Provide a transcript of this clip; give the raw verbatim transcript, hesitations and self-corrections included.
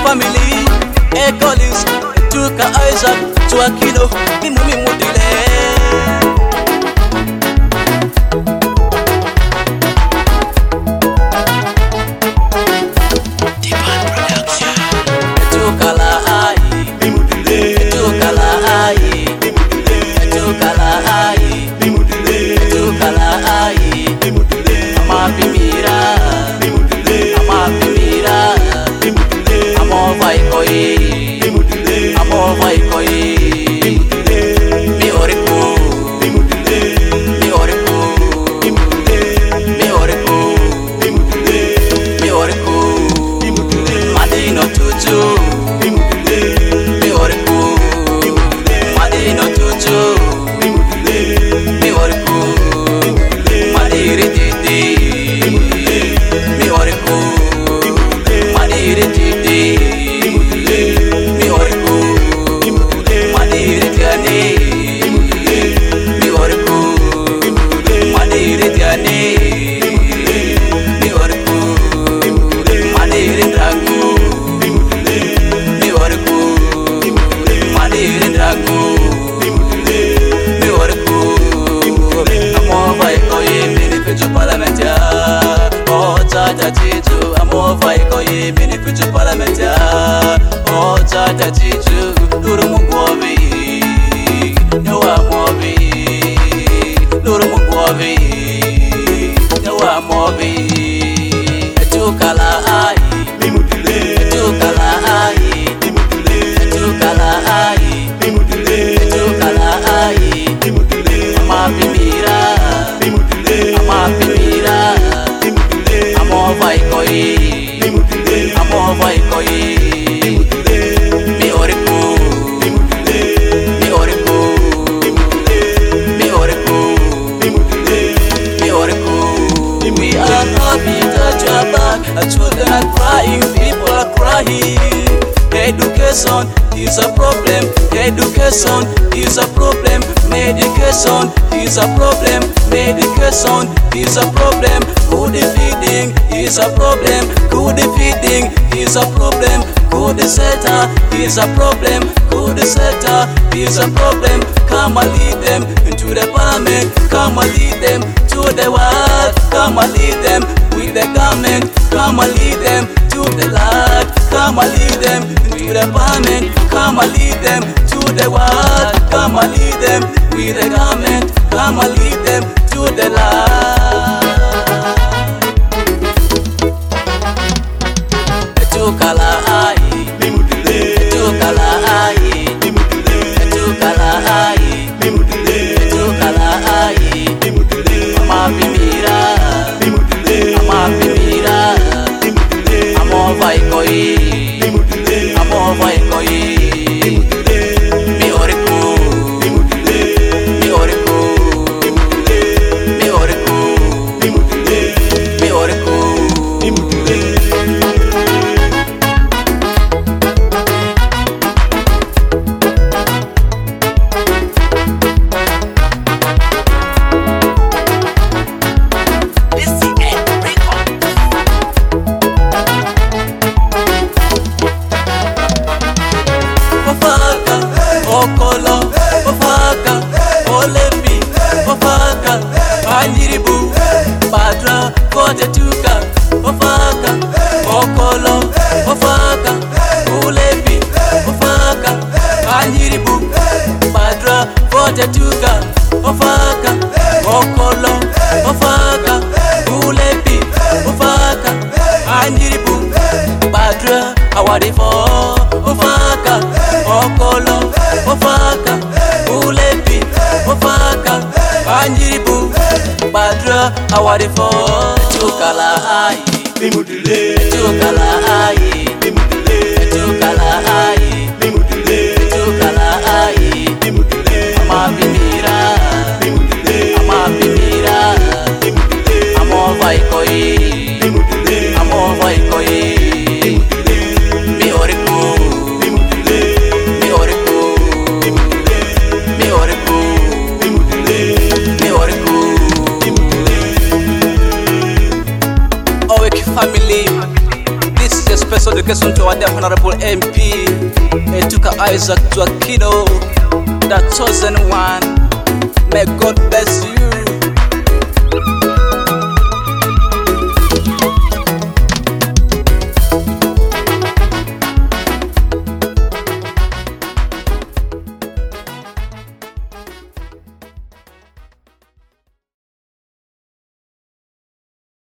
family, e Collins, Tuka Isaac, Tuakino, Mimumi Mudile. Education is a problem. Education is a problem. Medication is a problem. Medication is a problem. Good feeding is a problem. Good feeding is a problem. Good setter is a problem. Good setter is a problem. Come and lead them into the parliament. Come and lead them to the world. Come and lead them with the government. Come and lead them to the Lord. Come and lead them to the parliament. Come and lead them to the world. Come and lead them with the government. Come and lead them to the Lord. Etukala ai, Mimudile, etukala ai, Mimudile, etukala ai, Mimudile, etukala ai, Mimudile, amapimira, Mimudile, amapimira, Mimudile, amo vai koi, Mimudile, amo vai koi, Mimudile, mi oriku, Mimudile, mi oriku, mi oriku, Mimudile, mi oriku. Mimudile. Okolo, Ofaka, Olepi, Ofaka, Anjiribu, Badra, Kotetuka, Ofaka, Okolo, Ofaka, Olepi, Ofaka, Anjiribu, Badra, Kotetuka, Ofaka, Okolo, Ofaka, Olepi, Ofaka, Anjiribu, Badra, Awadifo, Ofaka, Okolo, Ofaka, Ulepi, Ofaka, Anjiribu, Badra, Awadifo, Etukala ai, Mimudile, Etukala ai, Mimudile, Etukala ai, Mimudile, Etukala ai, Mimudile, Amapimira, Mimudile, Amapimira, Mimudile, Amo vai koi, Mimudile, Amo vai koi, mi oriku, Mimudile, mi oriku, mi oriku, Mimudile, mi oriku. Mimudile. Oweki family, this is a special special dedication to our dear Honorable M P Etuka Isaac Joaquino, the chosen one. May God bless you.